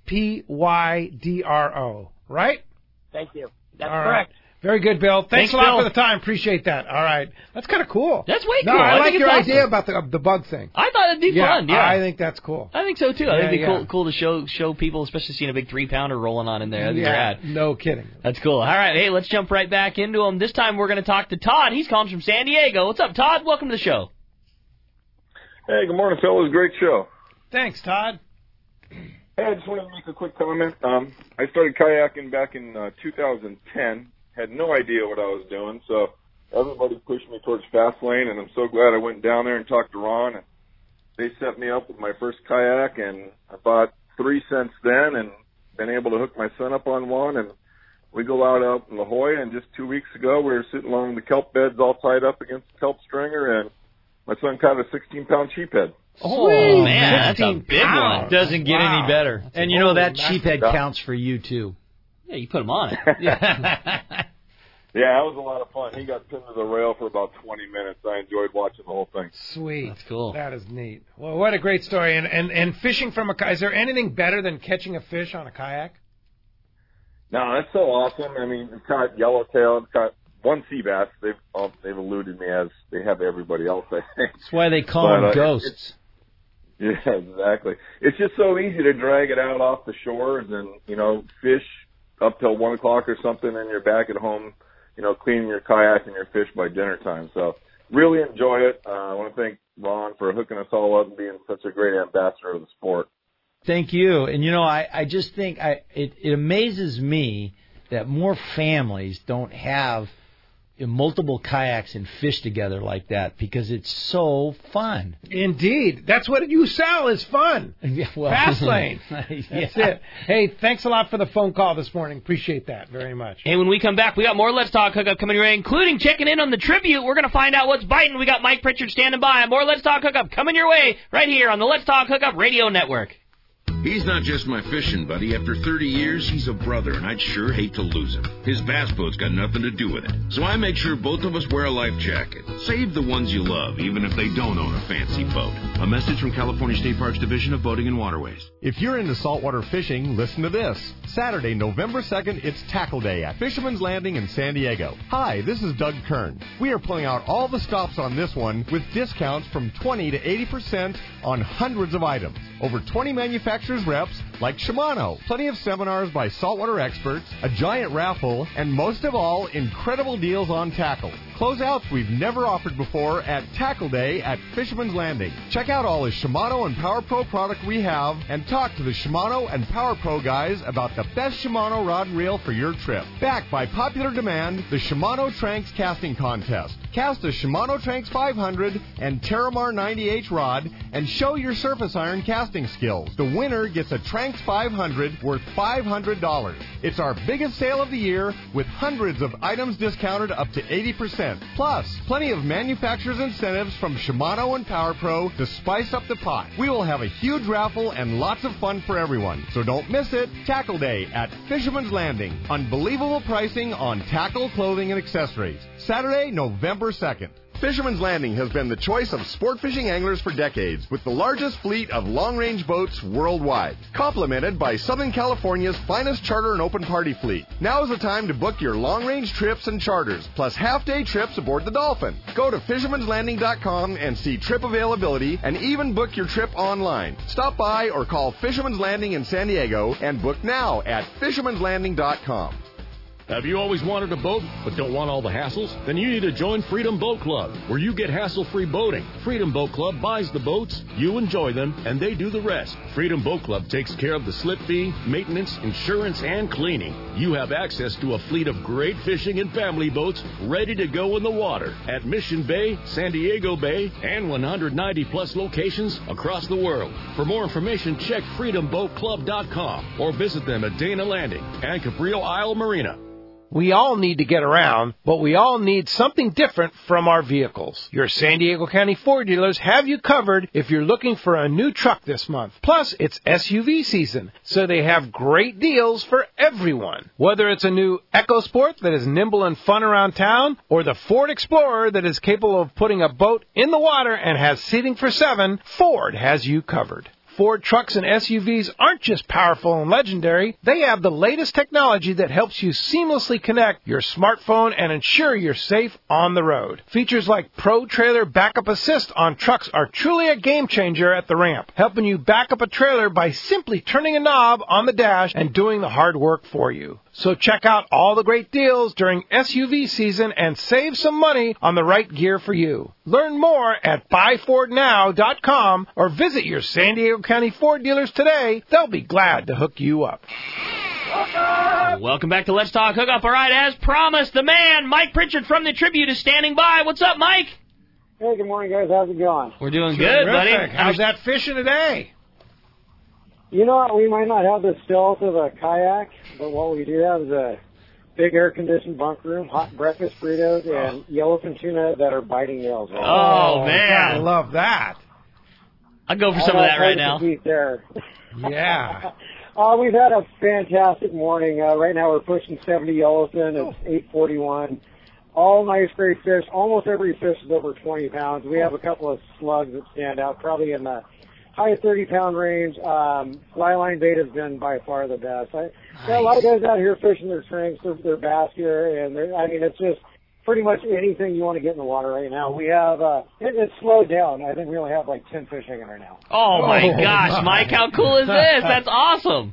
Spydro, right? Thank you. That's all correct. Right. Very good, Bill. Thanks a lot Bill. for the time. Appreciate that. All right. That's kind of cool. That's way cool. No, I like think your it's idea awesome. about the bug thing. I thought it'd be fun. Yeah, I think that's cool. I think so too. I think it'd be Yeah. cool to show people, especially seeing a big 3-pounder rolling on in there. That'd be rad. No kidding. That's cool. All right, hey, let's jump right back into them. This time we're going to talk to Todd. He's calling from San Diego. What's up, Todd? Welcome to the show. Hey, good morning, fellas. Great show. Thanks, Todd. Hey, I just wanted to make a quick comment. I started kayaking back in 2010. Had no idea what I was doing, so everybody pushed me towards fast lane, and I'm so glad I went down there and talked to Ron, and they set me up with my first kayak, and I bought 3 since then, and been able to hook my son up on one, and we go out in La Jolla, and just 2 weeks ago we were sitting along the kelp beds all tied up against the kelp stringer, and my son caught a 16-pound sheephead. Oh, man, that's a big one. Doesn't get any better. That's and you know that nice. sheephead counts for you, too. Yeah, you put him on it. Yeah, that was a lot of fun. He got pinned to the rail for about 20 minutes. I enjoyed watching the whole thing. Sweet. That's cool. That is neat. Well, what a great story. And fishing from a kayak, is there anything better than catching a fish on a kayak? No, that's so awesome. I mean, it's caught yellowtail. It's caught one sea bass. They've eluded me as they have everybody else, I think. That's why they call them ghosts. Yeah, exactly. It's just so easy to drag it out off the shores and, fish up till 1 o'clock or something, and you're back at home, cleaning your kayak and your fish by dinner time. So really enjoy it. I want to thank Ron for hooking us all up and being such a great ambassador of the sport. Thank you. And, I just think it amazes me that more families don't have multiple kayaks and fish together like that because it's so fun. Indeed. That's what you sell is fun. Yeah, well, Fast lane. That's it. Hey, thanks a lot for the phone call this morning. Appreciate that very much. Hey, when we come back, we got more Let's Talk Hookup coming your way, including checking in on the tribute. We're going to find out what's biting. We got Mike Pritchard standing by. More Let's Talk Hookup coming your way right here on the Let's Talk Hookup Radio Network. He's not just my fishing buddy. After 30 years, he's a brother, and I'd sure hate to lose him. His bass boat's got nothing to do with it. So I make sure both of us wear a life jacket. Save the ones you love, even if they don't own a fancy boat. A message from California State Parks Division of Boating and Waterways. If you're into saltwater fishing, listen to this. Saturday, November 2nd, it's Tackle Day at Fisherman's Landing in San Diego. Hi, this is Doug Kern. We are pulling out all the stops on this one with discounts from 20 to 80% on hundreds of items. Over 20 manufacturers reps like Shimano, plenty of seminars by saltwater experts, a giant raffle, and most of all, incredible deals on tackle. Closeouts we've never offered before at Tackle Day at Fisherman's Landing. Check out all the Shimano and Power Pro product we have and talk to the Shimano and Power Pro guys about the best Shimano rod and reel for your trip. Backed by popular demand, the Shimano Tranks Casting Contest. Cast a Shimano Tranks 500 and Terramar 90H rod and show your surface iron casting skills. The winner gets a Tranks 500 worth $500. It's our biggest sale of the year with hundreds of items discounted up to 80%. Plus, plenty of manufacturers' incentives from Shimano and Power Pro to spice up the pot. We will have a huge raffle and lots of fun for everyone. So don't miss it. Tackle Day at Fisherman's Landing. Unbelievable pricing on tackle, clothing, and accessories. Saturday, November 2nd. Fisherman's Landing has been the choice of sport fishing anglers for decades, with the largest fleet of long-range boats worldwide, complemented by Southern California's finest charter and open party fleet. Now is the time to book your long-range trips and charters, plus half-day trips aboard the Dolphin. Go to fishermanslanding.com and see trip availability, and even book your trip online. Stop by or call Fisherman's Landing in San Diego and book now at fishermanslanding.com. Have you always wanted a boat but don't want all the hassles? Then you need to join Freedom Boat Club, where you get hassle-free boating. Freedom Boat Club buys the boats, you enjoy them, and they do the rest. Freedom Boat Club takes care of the slip fee, maintenance, insurance, and cleaning. You have access to a fleet of great fishing and family boats ready to go in the water at Mission Bay, San Diego Bay, and 190-plus locations across the world. For more information, check freedomboatclub.com or visit them at Dana Landing and Cabrillo Isle Marina. We all need to get around, but we all need something different from our vehicles. Your San Diego County Ford dealers have you covered if you're looking for a new truck this month. Plus, it's SUV season, so they have great deals for everyone. Whether it's a new EcoSport that is nimble and fun around town, or the Ford Explorer that is capable of putting a boat in the water and has seating for 7, Ford has you covered. Ford trucks and SUVs aren't just powerful and legendary. They have the latest technology that helps you seamlessly connect your smartphone and ensure you're safe on the road. Features like Pro Trailer Backup Assist on trucks are truly a game changer at the ramp, helping you back up a trailer by simply turning a knob on the dash and doing the hard work for you. So check out all the great deals during SUV season and save some money on the right gear for you. Learn more at buyfordnow.com or visit your San Diego County Ford dealers today. They'll be glad to hook you up. Welcome back to Let's Talk Hookup. All right, as promised, the man, Mike Pritchard from the Tribune, is standing by. What's up, Mike? Hey, good morning, guys. How's it going? We're doing good, buddy. How's that fishing today? You know what? We might not have the stealth of a kayak, but what we do have is a big air-conditioned bunk room, hot breakfast burritos, and yellowfin tuna that are biting nails. Right Oh, man. I love that. I'll go for some of that right now. There. Yeah. We've had a fantastic morning. Right now we're pushing 70 yellowfin. It's 8:41. All nice, great fish. Almost every fish is over 20 pounds. We have a couple of slugs that stand out, probably in the high 30-pound range. Flyline bait has been by far the best. Got a lot of guys out here fishing their shrinks, their bass here, and it's just pretty much anything you want to get in the water right now. We have it's slowed down. I think we only have like 10 fish hanging right now. Oh my gosh, Mike, how cool is this? That's awesome.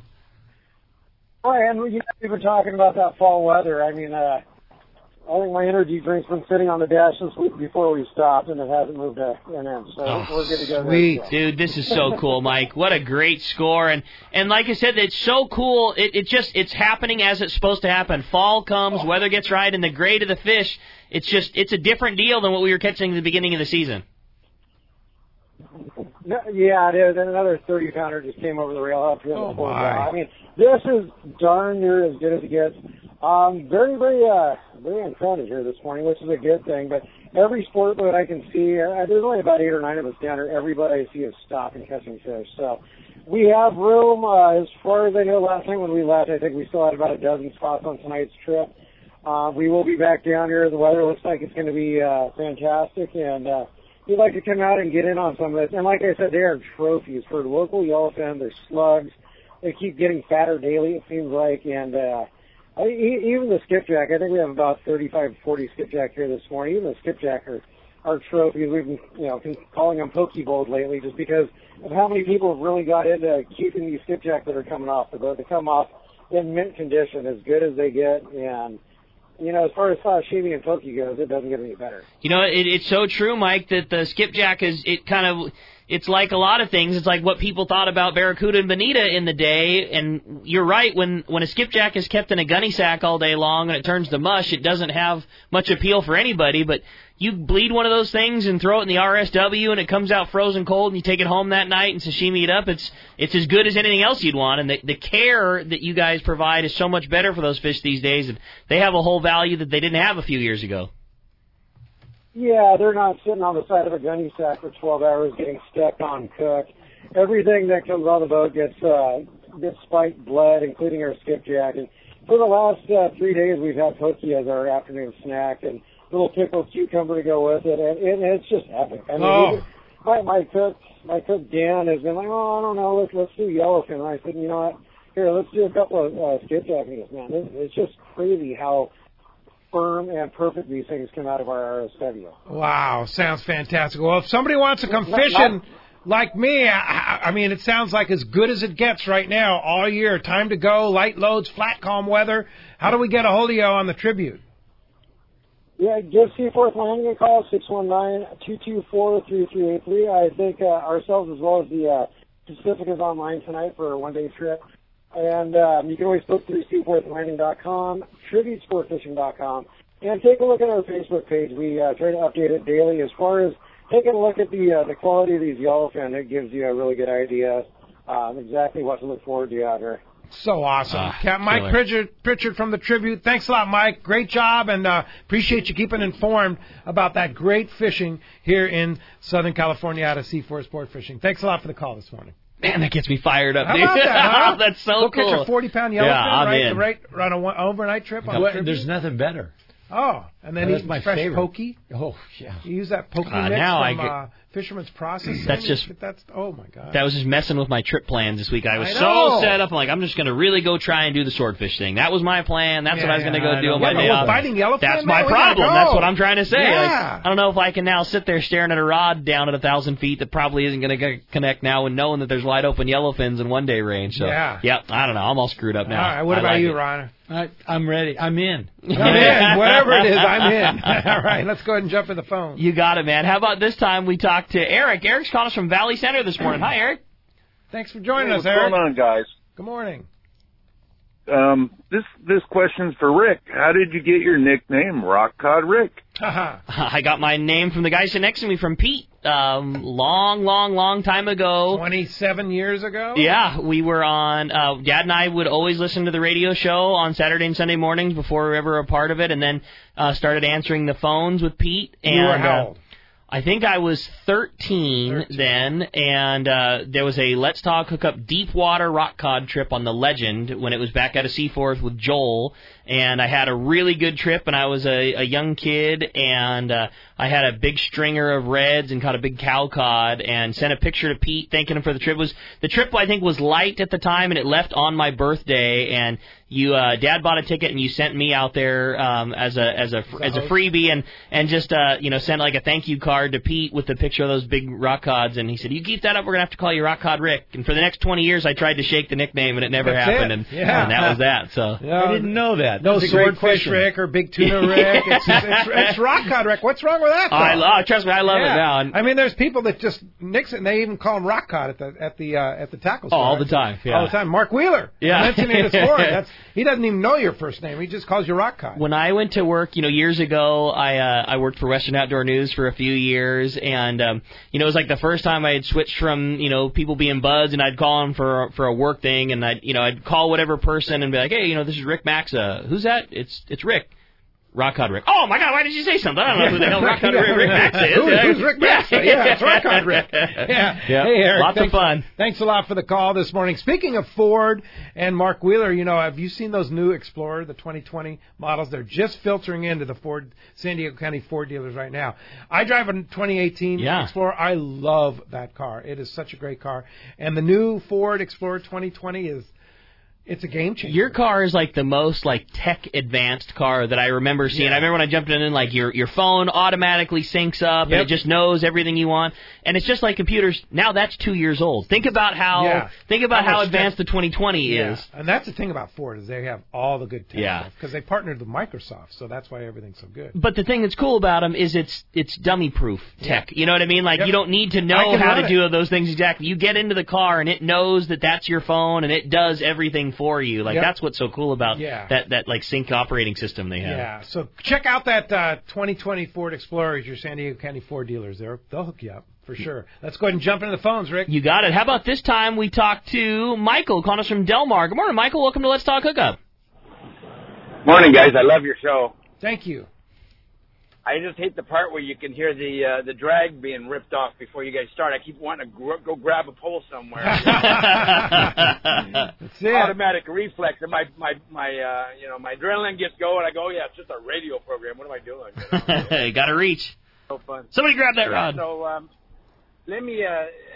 And we've been talking about that fall weather. I mean, I think my energy drink's been sitting on the dash since before we stopped, and it hasn't moved an inch. So we're good to go. Sweet. Dude, this is so cool, Mike. What a great score. And like I said, it's so cool. It's happening as it's supposed to happen. Fall comes, weather gets right, and the grade of the fish, it's a different deal than what we were catching at the beginning of the season. Yeah, it is. And another 30-pounder just came over the rail up here. I mean, this is darn near as good as it gets. Very, very uncrowded here this morning, which is a good thing. But every sport boat I can see, there's only about 8 or 9 of us down here. Everybody I see is stopping catching fish. So we have room. As far as I know, last time when we left, I think we still had about a dozen spots on tonight's trip. We will be back down here. The weather looks like it's going to be fantastic, and we'd like to come out and get in on some of this. And like I said, they are trophies for local yellowfin. They're slugs. They keep getting fatter daily, it seems like, and even the skipjack, I think we have about 35, 40 skipjack here this morning. Even the skipjack are trophies. We've been calling them pokebowls lately just because of how many people have really got into keeping these skipjack that are coming off the boat. They come off in mint condition, as good as they get, and as far as sashimi and poke goes, it doesn't get any better. It's so true, Mike, that the skipjack it's like a lot of things. It's like what people thought about Barracuda and Bonita in the day, and you're right, when a skipjack is kept in a gunny sack all day long and it turns to mush, it doesn't have much appeal for anybody, but you bleed one of those things and throw it in the RSW and it comes out frozen cold and you take it home that night and sashimi it up, it's as good as anything else you'd want, and the care that you guys provide is so much better for those fish these days, and they have a whole value that they didn't have a few years ago. Yeah, they're not sitting on the side of a gunny sack for 12 hours getting stuck on cooked. Everything that comes on the boat gets spiked blood, including our skipjack. And for the last 3 days, we've had poke as our afternoon snack. And little pickled cucumber to go with it, and it's just epic. I mean, my cook Dan has been like, I don't know, let's do yellowfin. And I said, you know what? Here, let's do a couple of skid techniques, man. It's just crazy how firm and perfect these things come out of our RS-70. Wow, sounds fantastic. Well, if somebody wants to come fishing like me, I mean, it sounds like as good as it gets right now, all year. Time to go, light loads, flat, calm weather. How do we get a hold of you on the Tribute? Yeah, give Seaforth Landing a call, 619-224-3383. I think ourselves as well as the Pacific is online tonight for a one-day trip. And you can always book through SeaforthLanding.com, TributeSportFishing.com, and take a look at our Facebook page. We try to update it daily. As far as taking a look at the quality of these yellowfin, it gives you a really good idea exactly what to look forward to out here. So awesome. Captain Mike Pritchard from the Tribute. Thanks a lot, Mike. Great job, and appreciate you keeping informed about that great fishing here in Southern California out of Seaforth Sport Fishing. Thanks a lot for the call this morning. Man, that gets me fired up, How dude. about that, huh? That's so Go cool. catch a 40-pound yellowfin, I'm right? in. Right on an overnight trip on the Tribute? There's nothing better. Oh, and then eat fresh pokey. Oh, yeah. You use that pokey mix from Fisherman's Process. Oh my God. That was just messing with my trip plans this week. I was I know. so set up. I'm like, I'm just going to really go try and do the swordfish thing. That was my plan. That's what I was going to go do on my day off. Biting yellowfin, That's man, my we gotta problem. go. That's what I'm trying to say. Yeah. Like, I don't know if I can now sit there staring at a rod down at 1,000 feet that probably isn't going to connect now, and knowing that there's wide open yellowfins in one day range. So, Yeah. Yep, I don't know. I'm all screwed up now. All right, what about you, Ron? I'm ready. I'm in. I'm in. Whatever it is, I'm in. All right, let's go ahead and jump to the phone. You got it, man. How about this time we talk to Eric? Eric's calling us from Valley Center this morning. Hi, Eric. Thanks for joining us, what's Eric. going on, guys? Good morning. This question's for Rick. How did you get your nickname, Rock Cod Rick? I got my name from the guy sitting next to me, from Pete. Long time ago. 27 years ago? Yeah, we were on, Dad and I would always listen to the radio show on Saturday and Sunday mornings before we were ever a part of it, and then started answering the phones with Pete. And, You were how old? I think I was 13 then, and there was a Let's Talk Hookup deep water rock cod trip on the Legend when it was back out of Seaforth with Joel, and I had a really good trip, and I was a young kid, and I had a big stringer of reds and caught a big cow cod, and sent a picture to Pete thanking him for the trip. The trip, I think, was light at the time, and it left on my birthday, and Dad bought a ticket, and you sent me out there as a freebie, and just sent like a thank you card to Pete with the picture of those big rock cods, and he said, "You keep that up, we're gonna have to call you Rock Cod Rick." And for the next 20 years, I tried to shake the nickname, and it never happened, and that was that. So I didn't know that. No That's a great swordfish question. Rick or big tuna Rick. It's Rock Cod Rick. What's wrong with that? though? Trust me, I love it now. And I mean, there's people that just nix it, and they even call him Rock Cod at the tackle store. all the time. Yeah. All the time. Mark Wheeler. Yeah. Mentioning his sport. He doesn't even know your first name. He just calls you Rock Cod. When I went to work, years ago, I worked for Western Outdoor News for a few years, and it was like the first time I had switched from people being buds, and I'd call them for a work thing, and I'd call whatever person and be like, hey, this is Rick Maxa. Who's that? It's Rick. Rock Cod Rick. Oh my God! Why did you say something? I don't know who the hell Rock Cod Rick Maxa is. Who's Rick Maxa? Yeah, it's Rock Cod Rick. Yeah. Hey, Eric. Lots of fun. Thanks a lot for the call this morning. Speaking of Ford and Mark Wheeler, have you seen those new Explorer, the 2020 models? They're just filtering into the San Diego County Ford dealers right now. I drive a 2018 Explorer. I love that car. It is such a great car. And the new Ford Explorer 2020 it's a game changer. Your car is like the most tech advanced car that I remember seeing. I remember when I jumped in, your phone automatically syncs up and it just knows everything you want. And it's just like computers. Now that's 2 years old. Think about how advanced the 2020 is. And that's the thing about Ford is they have all the good tech. Yeah. Because they partnered with Microsoft, so that's why everything's so good. But the thing that's cool about them is it's dummy proof tech. You know what I mean? You don't need to know how to do those things exactly. You get into the car and it knows that that's your phone and it does everything for you. That's what's so cool about that sync operating system they have. Yeah. So check out that 2020 Ford Explorer at your San Diego County Ford dealers. They'll hook you up for sure. Let's go ahead and jump into the phones, Rick. You got it. How about this time we talk to Michael, calling us from Del Mar. Good morning, Michael. Welcome to Let's Talk Hookup. Morning, guys. I love your show. Thank you. I just hate the part where you can hear the drag being ripped off before you guys start. I keep wanting to go grab a pole somewhere. That's it. Automatic reflex, and my adrenaline gets going. I go, yeah, it's just a radio program. What am I doing? You got to reach. So fun. Somebody grab that rod. So let me.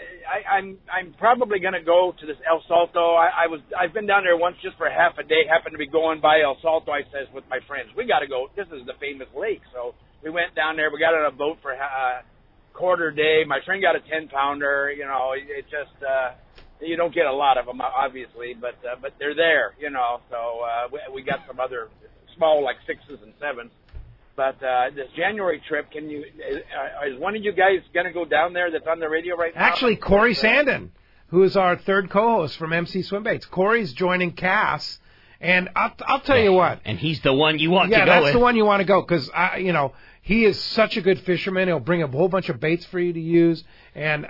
I'm probably going to go to this El Salto. I've been down there once just for half a day. Happened to be going by El Salto. I says with my friends, we got to go. This is the famous lake. So we went down there. We got on a boat for a quarter day. My friend got a 10-pounder. You know, it just you don't get a lot of them, obviously, but they're there. You know, so we got some other small like 6s and 7s. But this January trip, is one of you guys going to go down there that's on the radio right now? Actually, Corey Sandin, who is our third co-host from MC Swimbaits. Corey's joining Cass, and I'll tell you what. And he's the one you want to go with. Yeah, that's the one you want to go because, he is such a good fisherman. He'll bring a whole bunch of baits for you to use, and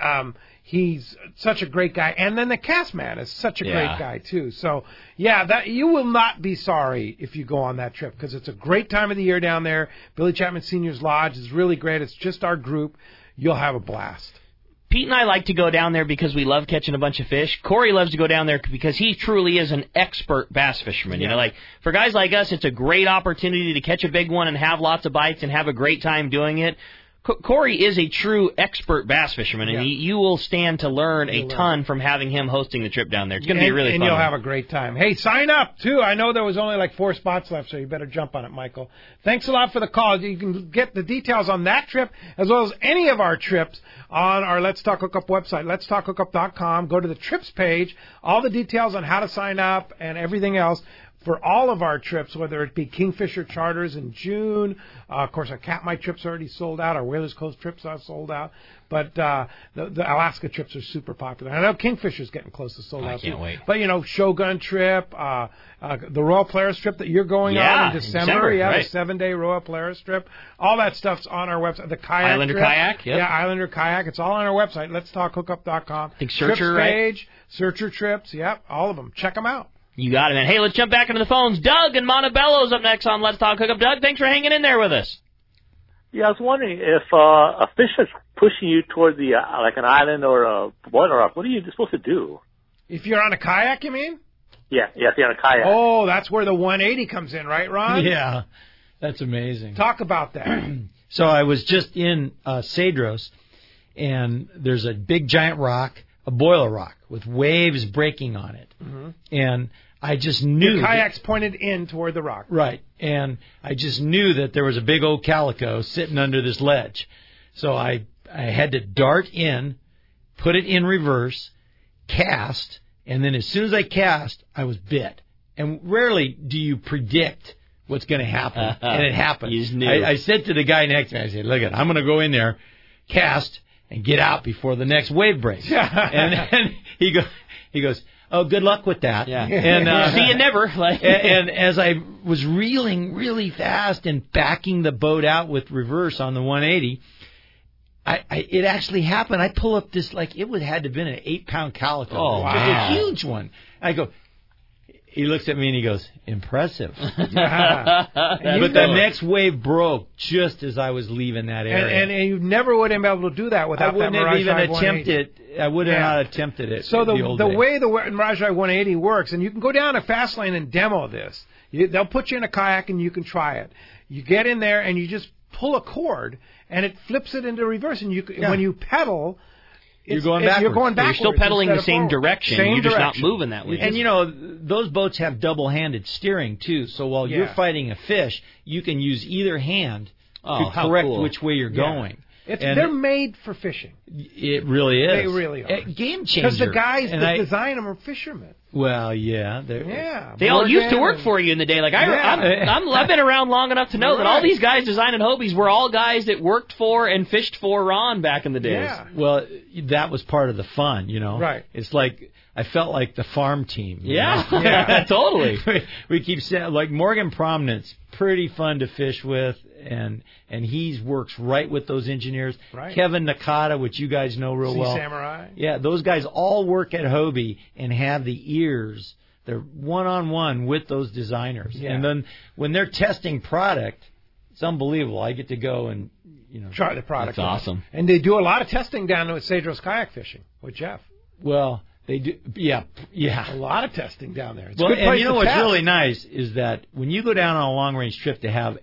he's such a great guy. And then the Cass man is such a great guy, too. So, that you will not be sorry if you go on that trip because it's a great time of the year down there. Billy Chapman Senior's Lodge is really great. It's just our group. You'll have a blast. Pete and I like to go down there because we love catching a bunch of fish. Corey loves to go down there because he truly is an expert bass fisherman. You know, like for guys like us, it's a great opportunity to catch a big one and have lots of bites and have a great time doing it. Corey is a true expert bass fisherman, and you will stand to learn a ton from having him hosting the trip down there. It's going to be really fun. And you'll have a great time. Hey, sign up, too. I know there was only like 4 spots left, so you better jump on it, Michael. Thanks a lot for the call. You can get the details on that trip as well as any of our trips on our Let's Talk Hookup website, letstalkhookup.com. Go to the trips page, all the details on how to sign up and everything else. For all of our trips, whether it be Kingfisher Charters in June, of course our Katmai trips are already sold out, our Whalers Coast trips are sold out, but the Alaska trips are super popular. I know Kingfisher's getting close to sold out. I can't wait. But, Shogun trip, the Royal Polaris trip that you're going on in December, right. The 7-day Royal Polaris trip, all that stuff's on our website. The kayak Islander trip, kayak, yeah, Islander kayak, it's all on our website, letstalkhookup.com. I think Searcher, trips page, Searcher trips, all of them. Check them out. You got it, man. Hey, let's jump back into the phones. Doug in Montebello's up next on Let's Talk Hookup. Doug, thanks for hanging in there with us. Yeah, I was wondering if a fish is pushing you toward the like an island or a water rock, what are you supposed to do? If you're on a kayak, you mean? Yeah, if you're on a kayak. Oh, that's where the 180 comes in, right, Ron? Yeah, that's amazing. Talk about that. So I was just in Cedros, and there's a big giant rock, a boiler rock, with waves breaking on it. Mm-hmm. And I just knew... The kayak's pointed in toward the rock. Right. And I just knew that there was a big old calico sitting under this ledge. So I had to dart in, put it in reverse, cast, and then as soon as I cast, I was bit. And rarely do you predict what's going to happen. And it happened. You just knew. I said to the guy next to me, I said, look, I'm going to go in there, cast, and get out before the next wave breaks. And then he goes, oh, good luck with that. Yeah. And see you never. And as I was reeling really fast and backing the boat out with reverse on the 180, it actually happened. I pull up this, it had to have been an 8-pound calico. Oh, wow. It was a huge one. I go, he looks at me and he goes, impressive. But the next wave broke just as I was leaving that area. And you never would have been able to do that without that Mirage Drive 180. I would have not attempted it. So the way the Mirage Drive 180 works, and you can go down to Fastlane and demo this. They'll put you in a kayak and you can try it. You get in there and you just pull a cord and it flips it into reverse. And when you pedal... You're going backwards. You're going backwards. You're still pedaling the same direction. You're just not moving that way. And, those boats have double-handed steering, too. So while you're fighting a fish, you can use either hand to correct which way you're going. They're made for fishing. It really is. They really are. Game changer. Because the guys that design them are fishermen. Well, yeah. They all used to work for you in the day. I've been around long enough to know that all these guys designing Hobies were all guys that worked for and fished for Ron back in the days. Yeah. Well, that was part of the fun, Right. It's like I felt like the farm team. Yeah, totally. We keep saying, Morgan Prominence, pretty fun to fish with, and he works right with those engineers. Right. Kevin Nakata, which you guys know real well. Samurai. Yeah, those guys all work at Hobie and have the ears. They're one-on-one with those designers. Yeah. And then when they're testing product, It's unbelievable. I get to go and try the product. That's awesome. And they do a lot of testing down at Cedros Kayak Fishing with Jeff. Well, they do. Yeah. A lot of testing down there. It's well, a good place and to what's test. really nice is that when you go down on a long-range trip to have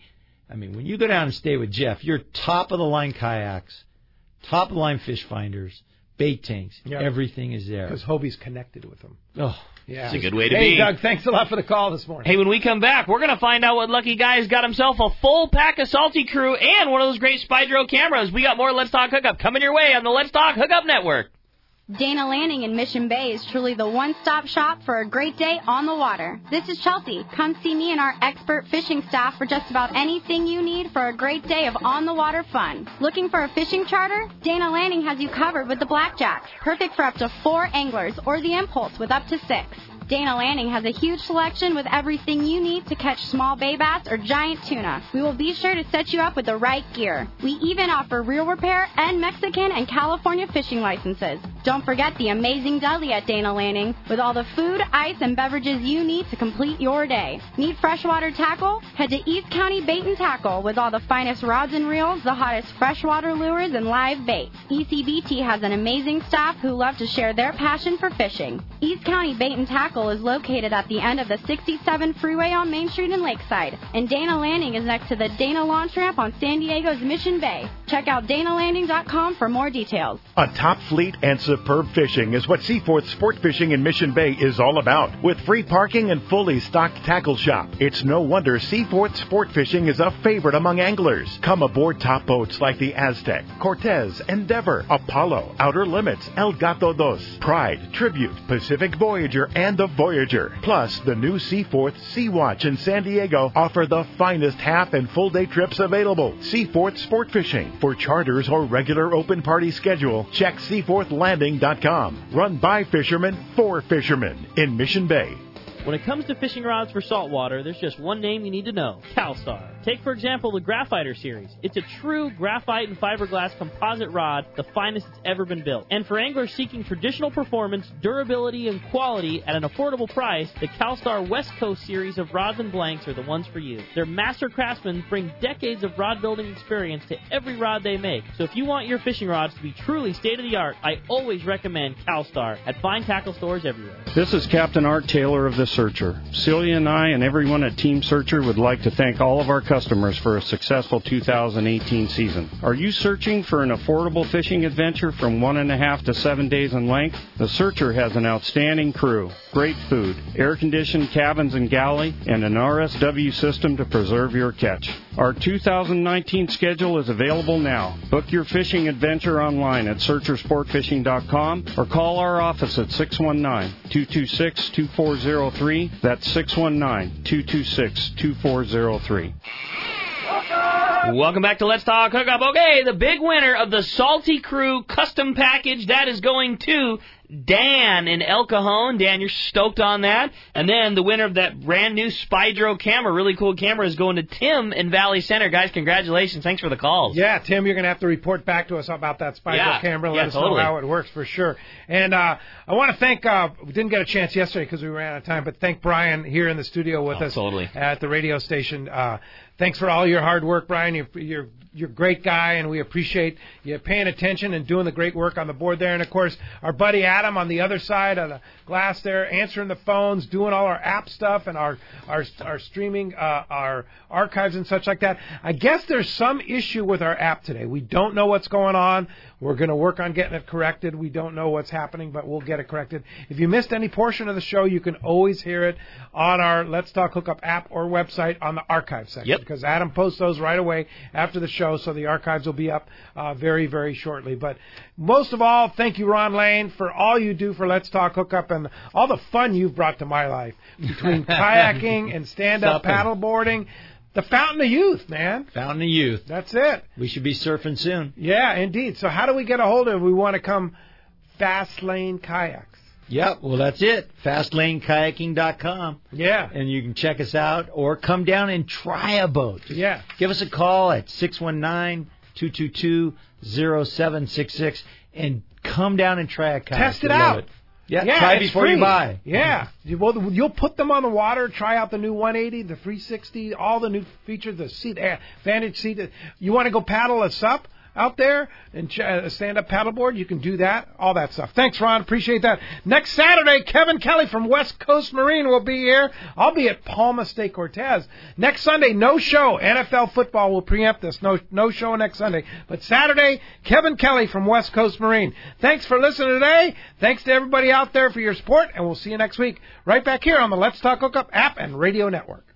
when you go down and stay with Jeff, you're top-of-the-line kayaks, top-of-the-line fish finders, bait tanks. Yep. Everything is there. Because Hobie's connected with them. Oh, yeah. It's a good way to be. be. Doug, thanks a lot for the call this morning. Hey, when we come back, we're going to find out what lucky guy's got himself a full pack of Salty Crew and one of those great Spydro cameras. We got more Let's Talk Hookup coming your way on the Let's Talk Hookup Network. Dana Landing in Mission Bay is truly the one-stop shop for a great day on the water. This is Chelsea. Come see me and our expert fishing staff for just about anything you need for a great day of on-the-water fun. Looking for a fishing charter? Dana Landing has you covered with the Blackjack, perfect for up to 4 anglers, or the Impulse with up to 6. Dana Landing has a huge selection with everything you need to catch small bay bass or giant tuna. We will be sure to set you up with the right gear. We even offer reel repair and Mexican and California fishing licenses. Don't forget the amazing deli at Dana Landing with all the food, ice, and beverages you need to complete your day. Need freshwater tackle? Head to East County Bait and Tackle with all the finest rods and reels, the hottest freshwater lures, and live bait. ECBT has an amazing staff who love to share their passion for fishing. East County Bait and Tackle is located at the end of the 67 freeway on Main Street in Lakeside, and Dana Landing is next to the Dana Launch Ramp on San Diego's Mission Bay. Check out DanaLanding.com for more details. A top fleet and superb fishing is what Seaforth Sport Fishing in Mission Bay is all about. With free parking and fully stocked tackle shop, it's no wonder Seaforth Sport Fishing is a favorite among anglers. Come aboard top boats like the Aztec, Cortez, Endeavor, Apollo, Outer Limits, El Gato Dos, Pride, Tribute, Pacific Voyager, and the Voyager. Plus, the new Seaforth Sea-Watch in San Diego offer the finest half and full day trips available. Seaforth Sport Fishing. For charters or regular open party schedule, check SeaforthLanding.com. Run by fishermen for fishermen in Mission Bay. When it comes to fishing rods for saltwater, there's just one name you need to know: CalStar. Take, for example, the Graphiter series. It's a true graphite and fiberglass composite rod, the finest it's ever been built. And for anglers seeking traditional performance, durability, and quality at an affordable price, the CalStar West Coast series of rods and blanks are the ones for you. Their master craftsmen bring decades of rod building experience to every rod they make. So if you want your fishing rods to be truly state-of-the-art, I always recommend CalStar at fine tackle stores everywhere. This is Captain Art Taylor of the Searcher. Celia and I and everyone at Team Searcher would like to thank all of our customers for a successful 2018 season. Are you searching for an affordable fishing adventure from 1.5 to 7 days in length? The Searcher has an outstanding crew, great food, air-conditioned cabins and galley, and an RSW system to preserve your catch. Our 2019 schedule is available now. Book your fishing adventure online at SearcherSportFishing.com or call our office at 619-226-2403. That's 619-226-2403. Welcome back to Let's Talk Hookup. Okay, the big winner of the Salty Crew custom package, that is going to Dan in El Cajon. Dan, you're stoked on that. And then the winner of that brand new Spydro camera, really cool camera, is going to Tim in Valley Center. Guys, congratulations. Thanks for the calls. Yeah, Tim, you're going to have to report back to us about that Spydro camera. Let us know how it works for sure. And I want to thank, we didn't get a chance yesterday because we ran out of time, but thank Brian here in the studio with us at the radio station. Thanks for all your hard work, Brian. You're a great guy, and we appreciate you paying attention and doing the great work on the board there. And, of course, our buddy Adam on the other side of the glass there, answering the phones, doing all our app stuff and our streaming, our archives and such like that. I guess there's some issue with our app today. We don't know what's going on. We're going to work on getting it corrected. We don't know what's happening, but we'll get it corrected. If you missed any portion of the show, you can always hear it on our Let's Talk Hookup app or website on the archive section. Because Adam posts those right away after the show, so the archives will be up very, very shortly. But most of all, thank you, Ron Lane, for all you do for Let's Talk Hookup and all the fun you've brought to my life between kayaking and stand-up paddleboarding. The Fountain of Youth, man. Fountain of Youth. That's it. We should be surfing soon. Yeah, indeed. So how do we get a hold of it if we want to come Fast Lane Kayaks? Yep, well, that's it. FastLaneKayaking.com. Yeah. And you can check us out or come down and try a boat. Yeah. Give us a call at 619-222-0766 and come down and try a kayak. Test it out. Try before free. you buy. Yeah. You'll put them on the water, try out the new 180, the 360, all the new features, the seat, Vantage seat. You want to go paddle a sup out there and stand-up paddleboard, you can do that, all that stuff. Thanks, Ron. Appreciate that. Next Saturday, Kevin Kelly from West Coast Marine will be here. I'll be at Palma State Cortez. Next Sunday, no show. NFL football will preempt this. No show next Sunday. But Saturday, Kevin Kelly from West Coast Marine. Thanks for listening today. Thanks to everybody out there for your support, and we'll see you next week right back here on the Let's Talk Hookup app and radio network.